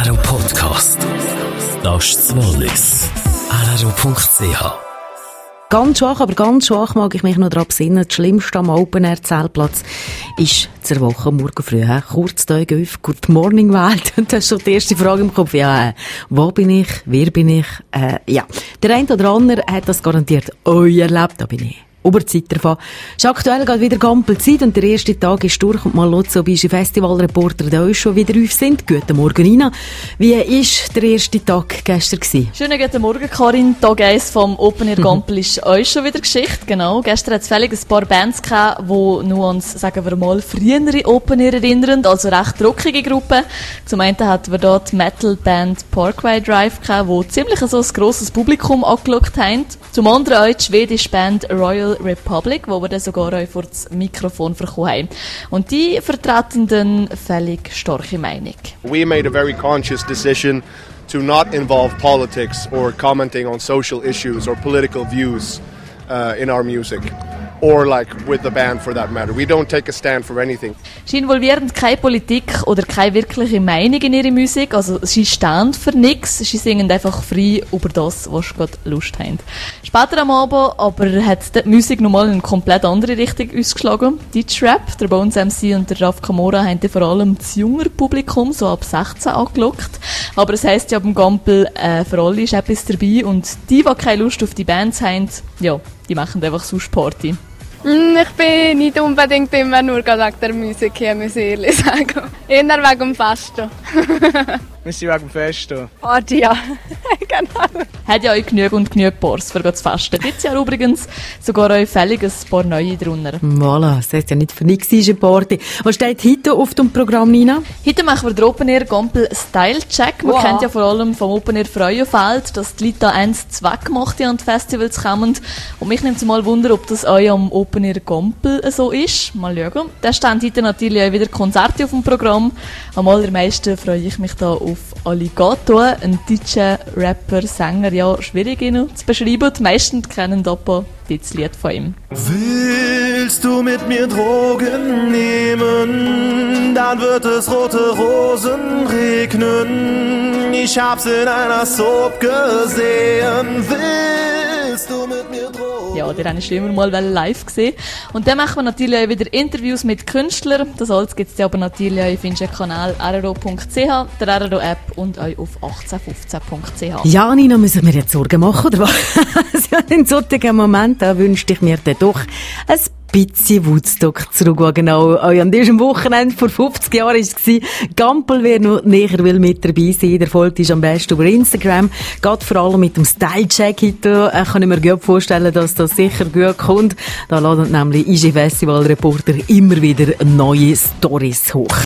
RRO Podcast. Das ist das Wallis. RRO.ch. Ganz schwach mag ich mich noch daran besinnen. Das Schlimmste am Open-Air-Zeltplatz ist zur Woche morgen früh. Kurz da auf Good Morning Welt. Und das ist schon die erste Frage im Kopf. Ja, wo bin ich? Wer bin ich? Ja. Der eine oder andere hat das garantiert erlebt. Da bin ich. Oberzeit davon. Es ist aktuell gerade wieder Gampelzeit und der erste Tag ist durch und mal Lotso Bischi Festivalreporter da uns schon wieder auf sind. Guten Morgen, Nina. Wie war der erste Tag gestern gewesen? Schönen guten Morgen, Karin. Tag 1 vom Open Air Gampel ist euch schon wieder Geschichte, genau. Gestern hat es völlig ein paar Bands gehabt, die nur uns, sagen wir mal, frühere Open Air erinnern, also recht rockige Gruppen. Zum einen hatten wir dort die Metal-Band Parkway Drive gehabt, die ziemlich so ein grosses Publikum angelockt haben. Zum anderen auch die schwedische Band Royal Republic, wo wir dann sogar auch vor das Mikrofon bekommen haben. Und die vertreten dann völlig starke Meinung. We made a very conscious decision to not involve politics or commenting on social issues or political views in our music. Or like with the band for that matter. We don't take a stand for anything. Sie involvieren keine Politik oder keine wirkliche Meinung in ihre Musik. Also sie stehen für nichts. Sie singen einfach frei über das, was sie gerade Lust haben. Später am Abend aber hat die Musik nochmal in eine komplett andere Richtung ausgeschlagen. Deutschrap, der Bones MC und der Raf Kamora haben vor allem das jüngere Publikum, so ab 16, angelockt. Aber es heisst ja beim Gampel, für alle ist etwas dabei. Und die keine Lust auf die Bands haben, ja, die machen einfach sonst Party. Ich bin nicht unbedingt immer nur wegen der Musik hier, muss ich ehrlich sagen. Eher wegen dem Festo. Wir sind wegen dem Festo. Party, ja. Genau. Hat ja auch genug Bars für das Festen. Dieses Jahr übrigens sogar auch fällig ein paar neue drunter. Voilà, das heisst ja nicht für nichts eine Party. Was steht heute auf dem Programm, Nina? Heute machen wir den Open Air Gampel Style Check. Man kennt ja vor allem vom Open Air Freuenfeld, dass die Leute da eins zweckmacht an die Festivals kommen. Und mich nimmt es mal Wunder, ob das auch am Open Air Gampel so ist. Mal schauen. Da stehen heute natürlich auch wieder Konzerte auf dem Programm. Am allermeisten freue ich mich da auf Alligator, ein deutscher Rapper, Sänger, ja, schwierig ihn zu beschreiben. Die meisten kennen aber das Lied von ihm. Willst du mit mir Drogen nehmen, dann wird es rote Rosen regnen. Ich hab's in einer Soap gesehen. Willst du mit mir Drogen? Ja, den habe ich schon immer mal live gesehen. Und dann machen wir natürlich auch wieder Interviews mit Künstlern. Das alles gibt es aber natürlich auch auf unserem Kanal rro.ch, der RRO-App und auch auf 1815.ch. Ja, Nina, muss ich mir jetzt Sorgen machen, oder was? In solchen Momenten wünschte ich mir dann doch ein bisschen Woodstock zurück, wo genau an diesem Wochenende vor 50 Jahren war. Gampel, wer noch näher will mit dabei sein, der folgt ist am besten über Instagram. Geht vor allem mit dem Style-Check heute. Kann ich mir gut vorstellen, dass das sicher gut kommt. Da laden nämlich IG Festival Reporter immer wieder neue Storys hoch.